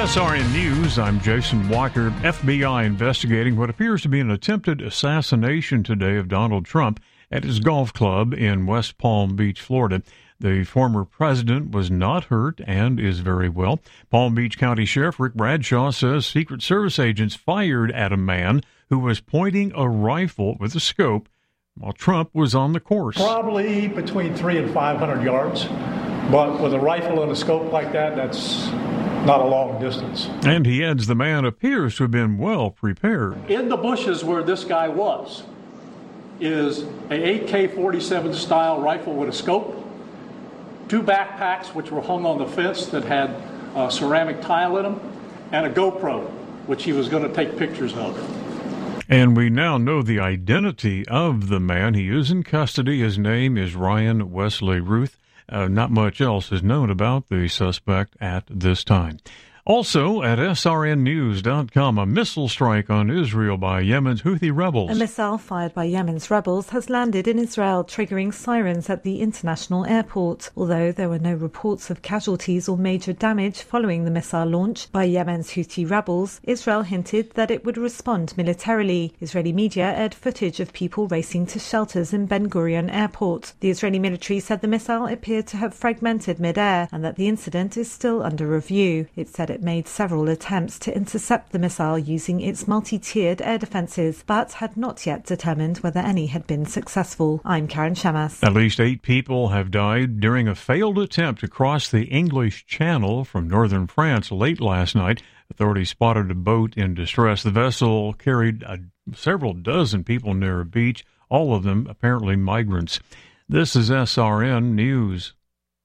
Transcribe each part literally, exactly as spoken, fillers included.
S R N News, I'm Jason Walker. F B I investigating what appears to be an attempted assassination today of Donald Trump at his golf club in West Palm Beach, Florida. The former president was not hurt and is very well. Palm Beach County Sheriff Rick Bradshaw says Secret Service agents fired at a man who was pointing a rifle with a scope while Trump was on the course. Probably between three and five hundred yards, but with a rifle and a scope like that, that's not a long distance. And he adds the man appears to have been well prepared. In the bushes where this guy was is a A K forty-seven style rifle with a scope, two backpacks which were hung on the fence that had a ceramic tile in them, and a GoPro, which he was going to take pictures of. And we now know the identity of the man. He is in custody. His name is Ryan Wesley Ruth. Uh, not much else is known about the suspect at this time. Also, at S R N news dot com, a missile strike on Israel by Yemen's Houthi rebels. A missile fired by Yemen's rebels has landed in Israel, triggering sirens at the international airport. Although there were no reports of casualties or major damage following the missile launch by Yemen's Houthi rebels, Israel hinted that it would respond militarily. Israeli media aired footage of people racing to shelters in Ben Gurion Airport. The Israeli military said the missile appeared to have fragmented mid-air and that the incident is still under review. It said it made several attempts to intercept the missile using its multi-tiered air defences, but had not yet determined whether any had been successful. I'm Karen Shamas. At least eight people have died during a failed attempt to cross the English Channel from northern France late last night. Authorities spotted a boat in distress. The vessel carried a, several dozen people near a beach, all of them apparently migrants. This is S R N News.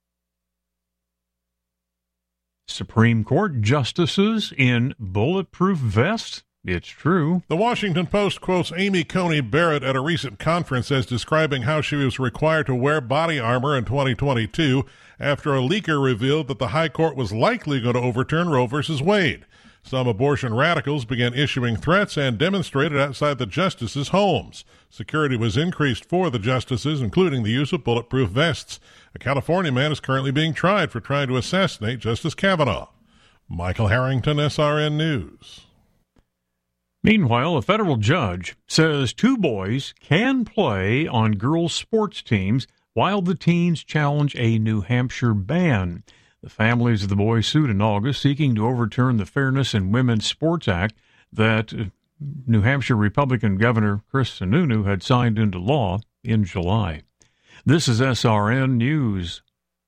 Supreme Court justices in bulletproof vests? It's true. The Washington Post quotes Amy Coney Barrett at a recent conference as describing how she was required to wear body armor in twenty twenty-two after a leaker revealed that the High Court was likely going to overturn Roe versus Wade. Some abortion radicals began issuing threats and demonstrated outside the justices' homes. Security was increased for the justices, including the use of bulletproof vests. A California man is currently being tried for trying to assassinate Justice Kavanaugh. Michael Harrington, S R N News. Meanwhile, a federal judge says two boys can play on girls' sports teams while the teens challenge a New Hampshire ban. The families of the boys sued in August, seeking to overturn the Fairness in Women's Sports Act that New Hampshire Republican Governor Chris Sununu had signed into law in July. This is S R N News.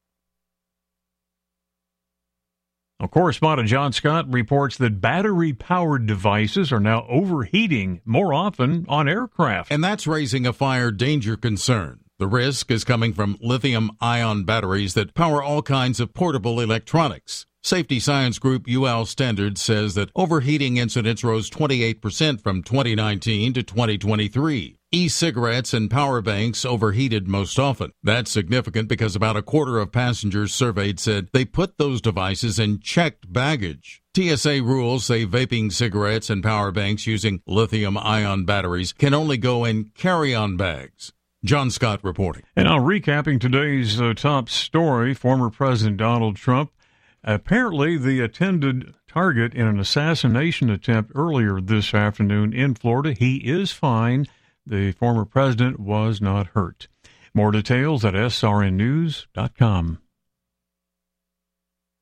Our correspondent John Scott reports that battery-powered devices are now overheating more often on aircraft. And that's raising a fire danger concern. The risk is coming from lithium-ion batteries that power all kinds of portable electronics. Safety science group U L Standards says that overheating incidents rose twenty-eight percent from twenty nineteen to twenty twenty-three. E-cigarettes and power banks overheated most often. That's significant because about a quarter of passengers surveyed said they put those devices in checked baggage. T S A rules say vaping cigarettes and power banks using lithium-ion batteries can only go in carry-on bags. John Scott reporting. And now recapping today's uh, top story, former President Donald Trump, apparently the attended target in an assassination attempt earlier this afternoon in Florida. He is fine. The former president was not hurt. More details at S R N news dot com.